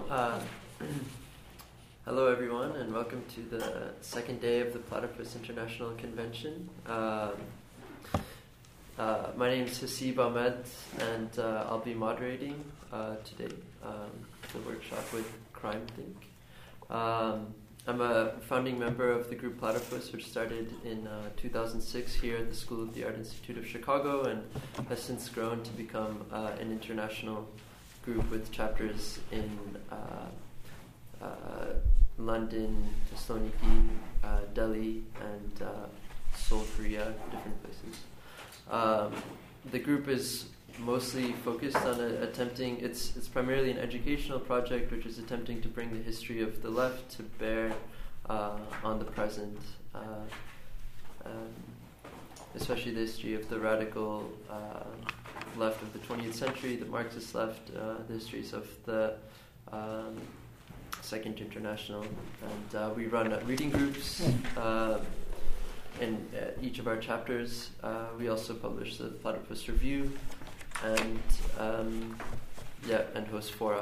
Hello everyone, and welcome to the second day of the Platypus International Convention. My name is Hasib Ahmed, and I'll be moderating today the workshop with Crime Think. I'm a founding member of the group Platypus, which started in 2006 here at the School of the Art Institute of Chicago, and has since grown to become an international group with chapters in London, Thessaloniki, Delhi, and Seoul, Korea, different places. The group is mostly focused on attempting, it's primarily an educational project which is attempting to bring the history of the left to bear on the present, especially the history of the radical left of the 20th century, the Marxist left, the histories of the Second International, and we run reading groups in each of our chapters. We also publish the Platypus Review, and host fora.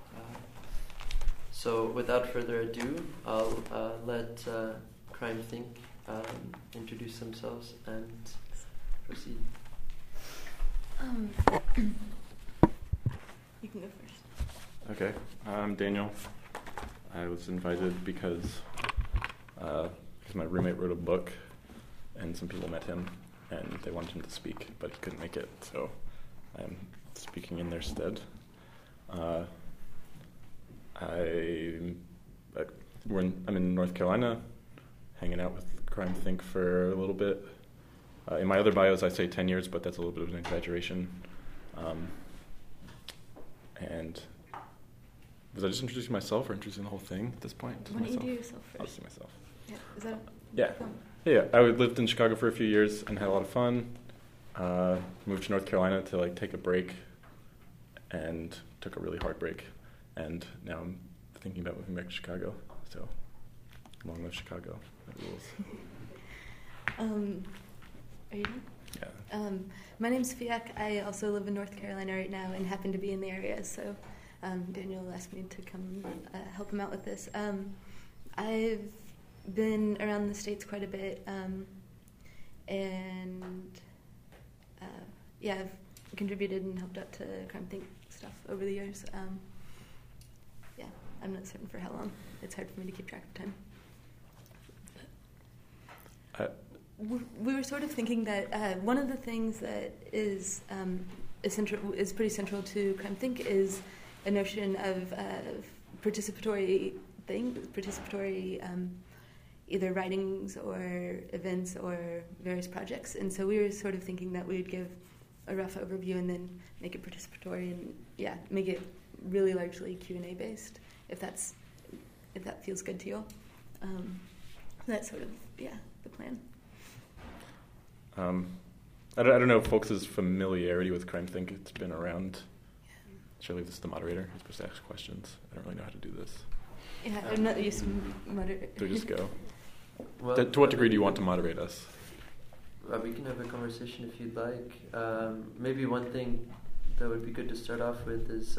So without further ado, I'll let Crime Think introduce themselves and proceed. You can go first. Okay, I'm Daniel. I was invited because my roommate wrote a book, and some people met him, and they wanted him to speak, but he couldn't make it, so I'm speaking in their stead. I'm in North Carolina, hanging out with Crime Think for a little bit. In my other bios, I say 10 years, but that's a little bit of an exaggeration. And was I just introducing myself or introducing the whole thing at this point? Why don't you do yourself first? I'll just do myself. Yeah, is that Yeah. fun? Yeah, I lived in Chicago for a few years and had a lot of fun. Moved to North Carolina to take a break, and took a really hard break. And now I'm thinking about moving back to Chicago. So, long live Chicago. That rules. Are you done? Yeah. My name's Fiak. I also live in North Carolina right now and happen to be in the area, so Daniel asked me to come help him out with this. I've been around the States quite a bit, I've contributed and helped out to Crime Think stuff over the years. I'm not certain for how long. It's hard for me to keep track of time. We were sort of thinking that one of the things that is pretty central to Crime Think is a notion of participatory either writings or events or various projects. And so we were sort of thinking that we would give a rough overview and then make it participatory and make it really largely Q&A based, if that feels good to you all. That's sort of the plan. I don't know folks' familiarity with Crime Think. It's been around. Surely this is the moderator. You're supposed to ask questions. I don't really know how to do this. Yeah, I'm not used to moderating. So just go. Well, To what degree do you want to moderate us? We can have a conversation if you'd like. Maybe one thing that would be good to start off with is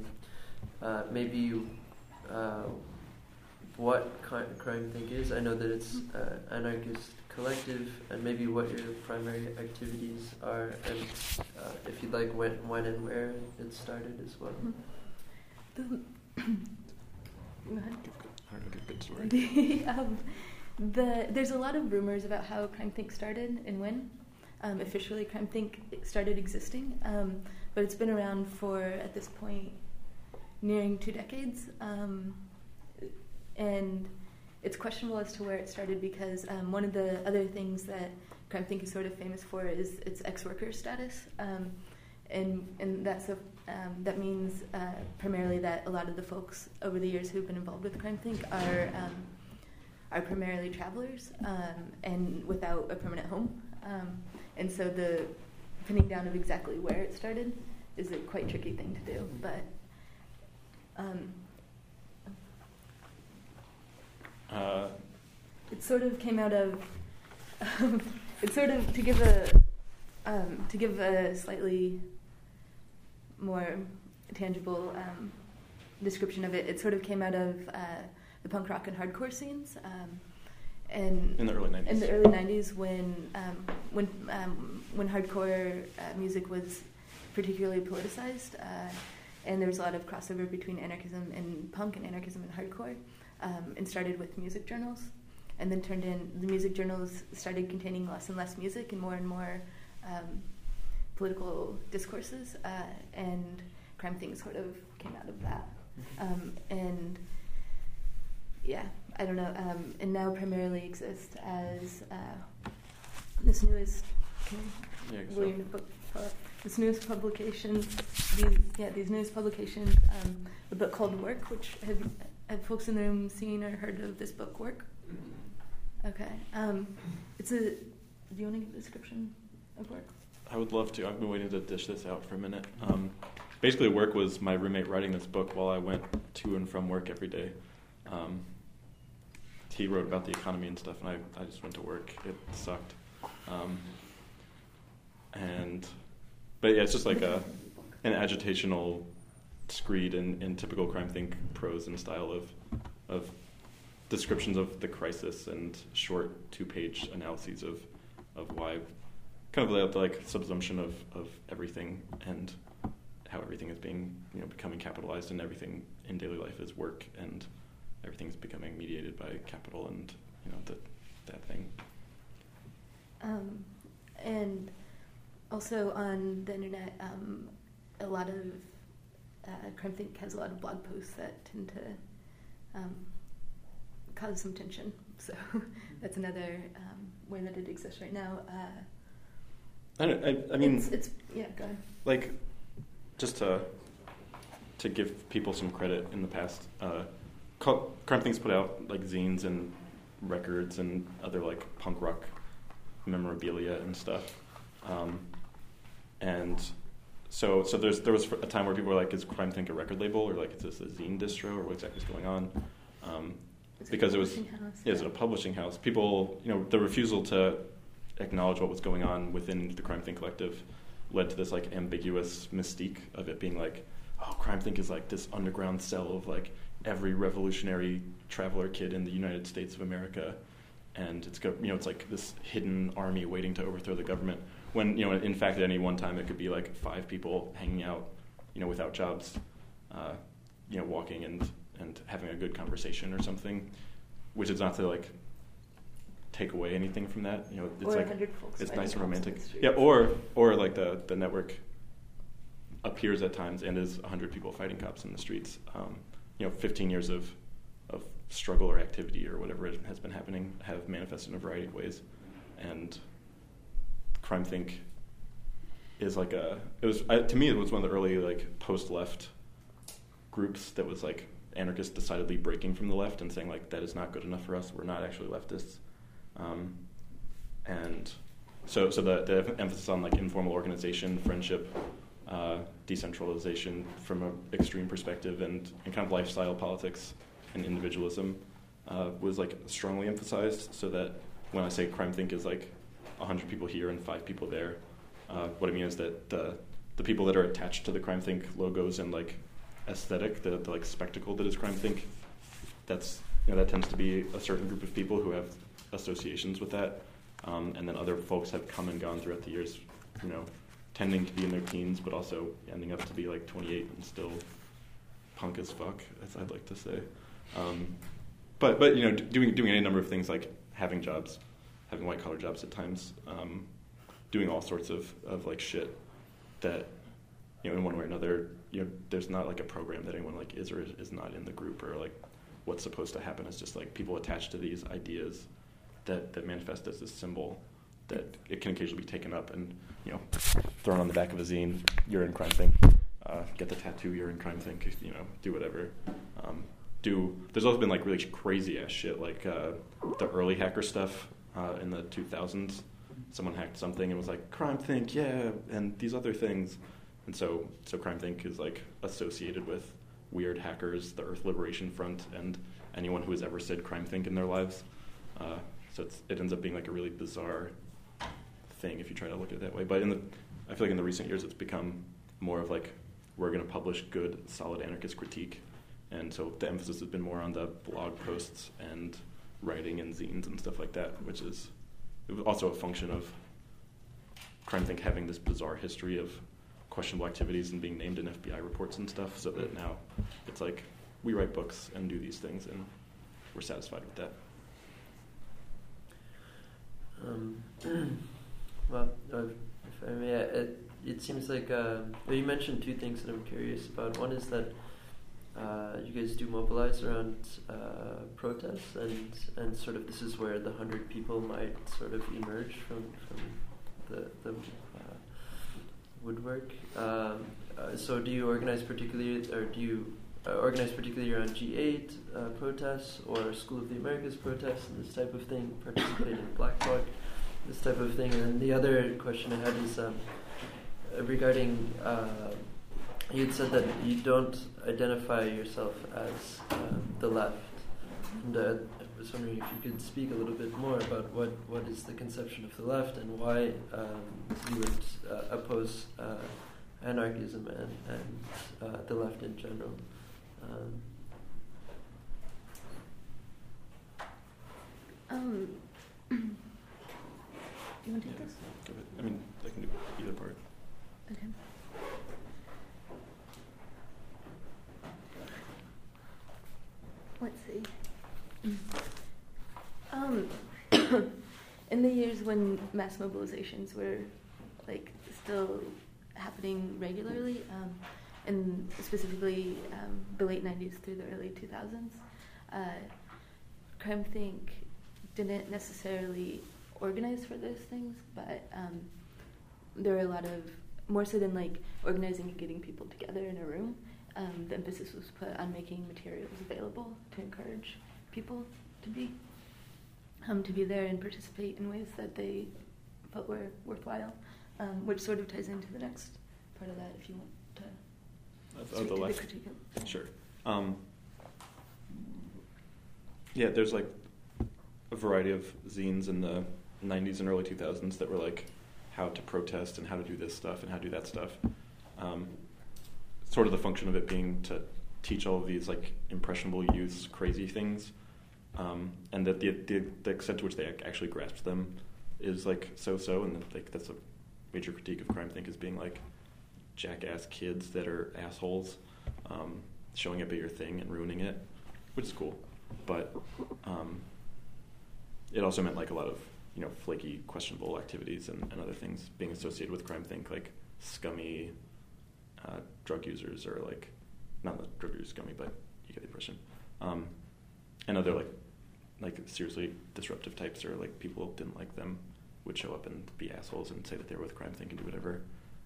what Crime Think is. I know that it's anarchist collective, and maybe what your primary activities are, and if you'd like, when and where it started as well. Go ahead. I don't know, good story. There's a lot of rumors about how Crime Think started and when. Officially, Crime Think started existing, but it's been around for, at this point, nearing 2 decades. And it's questionable as to where it started because one of the other things that Crime Think is sort of famous for is its ex-worker status. And that means primarily that a lot of the folks over the years who've been involved with Crime Think are primarily travelers and without a permanent home. And so the pinning down of exactly where it started is a quite tricky thing to do. But it sort of came out of it's sort of to give a slightly more tangible description of it. It sort of came out of the punk rock and hardcore scenes, and in the early 90s. In the early 90s, when hardcore music was particularly politicized, and there was a lot of crossover between anarchism and punk and anarchism and hardcore, and started with music journals, and then the music journals started containing less and less music and more political discourses, and Crime Think sort of came out of that. And yeah, I don't know, and now primarily exist as this newest, this newest publication, these newest publications, a book called Work, which have folks in the room seen or heard of this book, Work? Okay. Do you want to give a description of Work? I would love to. I've been waiting to dish this out for a minute. Basically, Work was my roommate writing this book while I went to and from work every day. He wrote about the economy and stuff, and I just went to work. It sucked. But yeah, it's just like an agitational screed in typical Crime Think prose and style of descriptions of the crisis and short 2-page analyses of why, kind of like subsumption of everything and how everything is becoming capitalized, and everything in daily life is work, and everything's becoming mediated by capital, and that thing. And also on the internet, a lot of Crime Think has a lot of blog posts that tend to cause some tension. So that's another way that it exists right now. I mean, it's yeah. Go ahead. Like, just to give people some credit, in the past, Crime Think's put out like zines and records and other like punk rock memorabilia and stuff, and so there was a time where people were like, "Is Crime Think a record label, or like is this a zine distro, or what exactly is going on?" Because it was is it a publishing house? People, the refusal to acknowledge what was going on within the Crime Think collective led to this like ambiguous mystique of it being like, oh, Crime Think is like this underground cell of like every revolutionary traveler kid in the United States of America, and it's like this hidden army waiting to overthrow the government. When in fact at any one time it could be like 5 people hanging out, without jobs, walking and having a good conversation or something, which is not to like take away anything from that. It's or like 100 folks it's nice and romantic. Yeah, or like the network appears at times and is 100 people fighting cops in the streets. 15 years of struggle or activity or whatever it has been happening have manifested in a variety of ways, and Crime Think is like to me it was one of the early like post-left groups that was like anarchists decidedly breaking from the left and saying like, that is not good enough for us, we're not actually leftists. And so the emphasis on like informal organization, friendship, decentralization from an extreme perspective, and kind of lifestyle politics and individualism was like strongly emphasized, so that when I say Crime Think is like 100 people here and 5 people there, what I mean is that the people that are attached to the Crime Think logos and like aesthetic, the like spectacle that is Crime Think, that's that tends to be a certain group of people who have associations with that, and then other folks have come and gone throughout the years, tending to be in their teens, but also ending up to be like 28 and still punk as fuck, as I'd like to say. But doing any number of things like having jobs, having white collar jobs at times, doing all sorts of like shit that in one way or another, there's not like a program that anyone like is or is not in the group, or like what's supposed to happen is just like people attached to these ideas that manifest as this symbol that it can occasionally be taken up and thrown on the back of a zine. You're in Crime Think. Get the tattoo. You're in Crime Think. Do whatever. There's also been like really crazy ass shit, like the early hacker stuff in the 2000s. Someone hacked something and was like, Crime Think, yeah, and these other things. And so Crime Think is like associated with weird hackers, the Earth Liberation Front, and anyone who has ever said Crime Think in their lives. So it ends up being like a really bizarre thing if you try to look at it that way. But I feel like in the recent years it's become more of like, we're going to publish good, solid anarchist critique, And so the emphasis has been more on the blog posts and writing and zines and stuff like that, which is also a function of CrimethInc having this bizarre history of questionable activities and being named in FBI reports and stuff, so that now it's like we write books and do these things, and we're satisfied with that. Well, if I may, it seems like well, you mentioned two things that I'm curious about. One is that you guys do mobilize around protests, and sort of this is where the 100 people might sort of emerge from the woodwork. So do you organize particularly, or do you organize particularly around G8 protests or School of the Americas protests and this type of thing, participate in Black Bloc, this type of thing? And the other question I had is regarding, you had said that you don't identify yourself as the left. And I was wondering if you could speak a little bit more about what is the conception of the left and why you would oppose anarchism and the left in general. Do you want to take this? I mean, I can do either part. Okay. Let's see. In the years when mass mobilizations were like still happening regularly, and specifically the late 90s through the early 2000s, CrimethInc didn't necessarily organize for those things, but there were a lot of, more so than like organizing and getting people together in a room, the emphasis was put on making materials available to encourage people to be there and participate in ways that they felt were worthwhile, which sort of ties into the next part of that, if you want to speak to the critique of. Sure. Yeah, there's like a variety of zines in the 90s and early 2000s that were like how to protest and how to do this stuff and how to do that stuff. Sort of the function of it being to teach all of these like impressionable youths crazy things, and that the extent to which they actually grasp them is like so-so, and like that's a major critique of CrimethInc as being like jackass kids that are assholes, showing up at your thing and ruining it, which is cool, but it also meant like a lot of flaky, questionable activities and other things being associated with CrimethInc, like scummy drug users, or like not that drug users scummy, but you get the impression, and other like seriously disruptive types, or like people didn't like them would show up and be assholes and say that they were with CrimethInc and do whatever.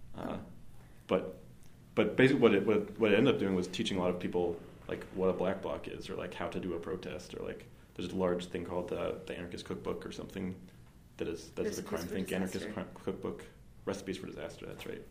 But basically what it ended up doing was teaching a lot of people like what a black bloc is, or like how to do a protest, or like there's a large thing called the Anarchist Cookbook or something that is the CrimethInc Anarchist Cookbook, Recipes for Disaster. That's right.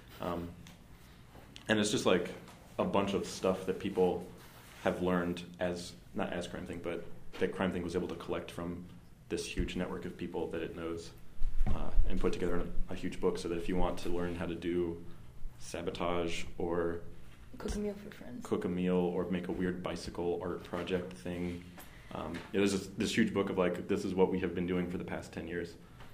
And it's just like a bunch of stuff that people have learned not as CrimethInc, but that CrimethInc was able to collect from this huge network of people that it knows, and put together in a huge book, so that if you want to learn how to do sabotage or cook a meal for friends, cook a meal, or make a weird bicycle art project thing, there's this huge book of like, this is what we have been doing for the past 10 years.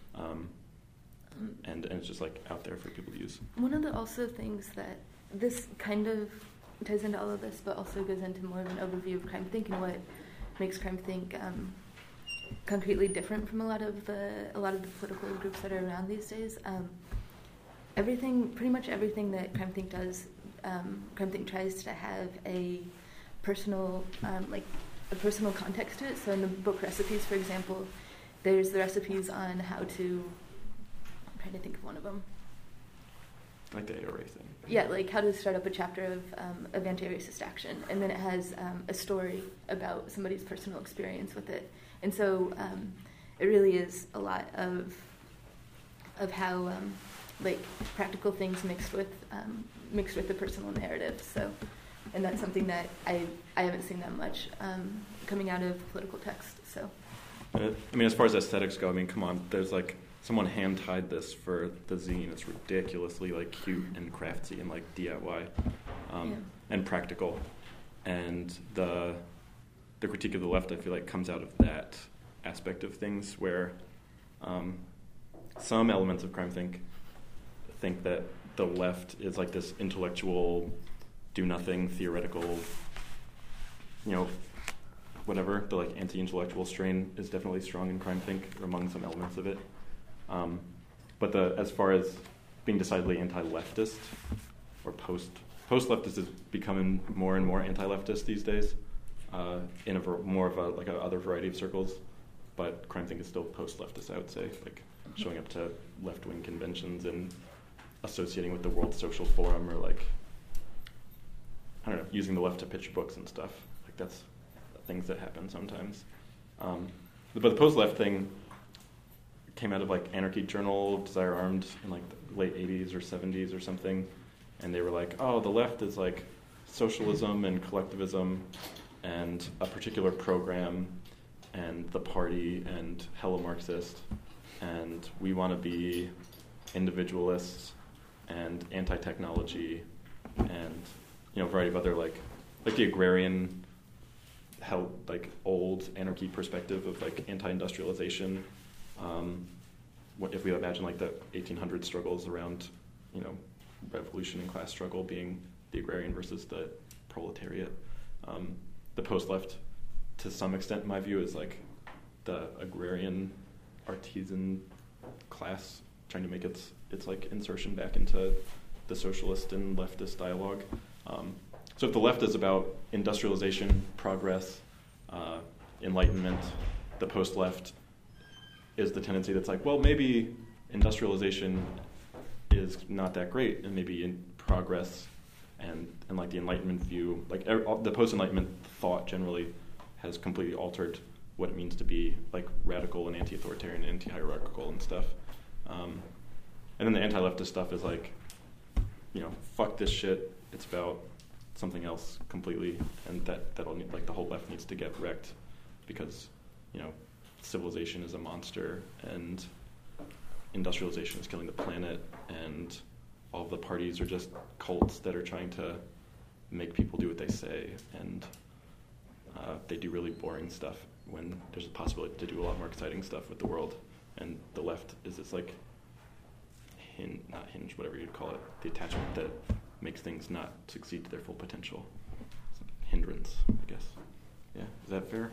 And it's just like out there for people to use. One of the also things that this kind of ties into all of this, but also goes into more of an overview of CrimethInc and what makes CrimethInc concretely different from a lot of the political groups that are around these days. Pretty much everything that CrimethInc does, CrimethInc tries to have a personal context to it. So in the book Recipes, for example, there's the recipes on how to, I'm trying to think of one of them. Like the ARA thing. Yeah, like how to start up a chapter of anti-racist action. And then it has a story about somebody's personal experience with it. And so it really is a lot of how like practical things mixed with the personal narrative. So, and that's something that I haven't seen that much coming out of political text. So, I mean, as far as aesthetics go, I mean, come on, there's like someone hand tied this for the zine. It's ridiculously like cute and craftsy and like DIY, and practical. and the critique of the left, I feel like, comes out of that aspect of things, where some elements of CrimethInc think that the left is like this intellectual, do-nothing, theoretical, whatever. The like anti-intellectual strain is definitely strong in CrimethInc, or among some elements of it. But as far as being decidedly anti-leftist or post-leftist is becoming more and more anti-leftist these days, in more of a other variety of circles. But CrimethInc is still post-leftist, I would say, like showing up to left-wing conventions and associating with the World Social Forum, or like, I don't know, using the left to pitch books and stuff. Like that's things that happen sometimes. But the post-left thing came out of like Anarchy Journal, Desire Armed in like the late 80s or 70s or something. And they were like, oh, the left is like socialism and collectivism and a particular program and the party and hella Marxist. And we want to be individualists and anti-technology and, a variety of other like the agrarian, like old anarchy perspective of like anti-industrialization. What if we imagine like the 1800 struggles around, revolution and class struggle being the agrarian versus the proletariat. The post-left, to some extent, in my view, is like the agrarian artisan class trying to make its like insertion back into the socialist and leftist dialogue. So if the left is about industrialization, progress, enlightenment, the post-left is the tendency that's like, well, maybe industrialization is not that great, and maybe in progress and like the Enlightenment view, like the post-Enlightenment thought generally has completely altered what it means to be like radical and anti-authoritarian and anti-hierarchical and stuff. And then the anti-leftist stuff is like, fuck this shit. It's about something else completely, and that'll need, like the whole left needs to get wrecked because, civilization is a monster and industrialization is killing the planet, and all of the parties are just cults that are trying to make people do what they say, and they do really boring stuff when there's a possibility to do a lot more exciting stuff with the world. And the left is this like not hinge, whatever you'd call it, the attachment that makes things not succeed to their full potential. It's a hindrance, I guess. Yeah, is that fair?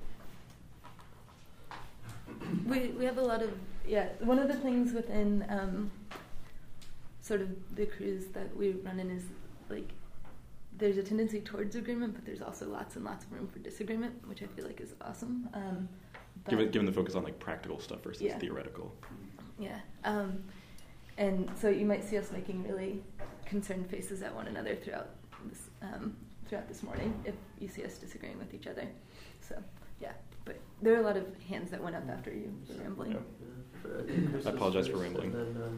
We have a lot of, one of the things within sort of the crews that we run in is like there's a tendency towards agreement, but there's also lots and lots of room for disagreement, which I feel like is awesome. Given the focus on like practical stuff versus theoretical. Yeah. And so you might see us making really concerned faces at one another throughout this morning if you see us disagreeing with each other. So, yeah. But there are a lot of hands that went up after you were rambling. I apologize for rambling.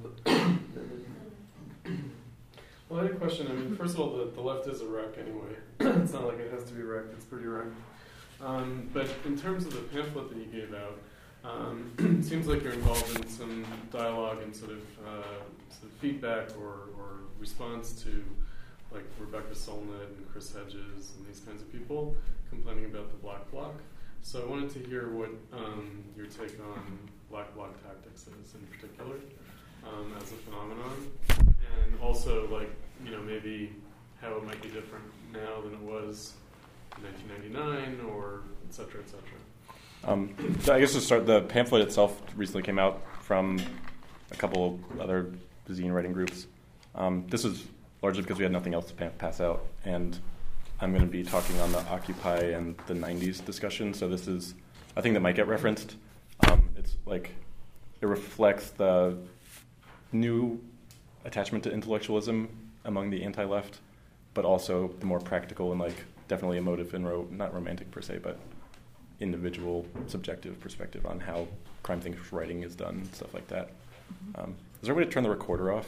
Well, I had a question. I mean, first of all, the left is a wreck anyway. It's not like it has to be wrecked. It's pretty wrecked. But in terms of the pamphlet that you gave out, it seems like you're involved in some dialogue and sort of feedback or response to like Rebecca Solnit and Chris Hedges and these kinds of people complaining about the Black Bloc. So I wanted to hear what your take on Black Bloc tactics is in particular as a phenomenon, and also like maybe how it might be different now than it was in 1999 or et cetera, et cetera. So I guess to start, the pamphlet itself recently came out from a couple of other zine writing groups. This is largely because we had nothing else to pass out, and I'm going to be talking on the Occupy and the 90s discussion, so this is a thing that might get referenced. It's like, it reflects the new attachment to intellectualism among the anti-left, but also the more practical and like definitely emotive and not romantic per se, but individual subjective perspective on how CrimethInc writing is done and stuff like that. Is there a way to turn the recorder off?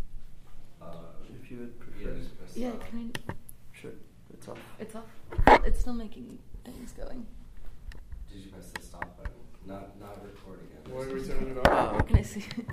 If you would prefer. Yeah, can I? Sure, it's off. It's off. It's still making things going. Did you press the stop button? Not recording it. Why are we turning it off? Can I see?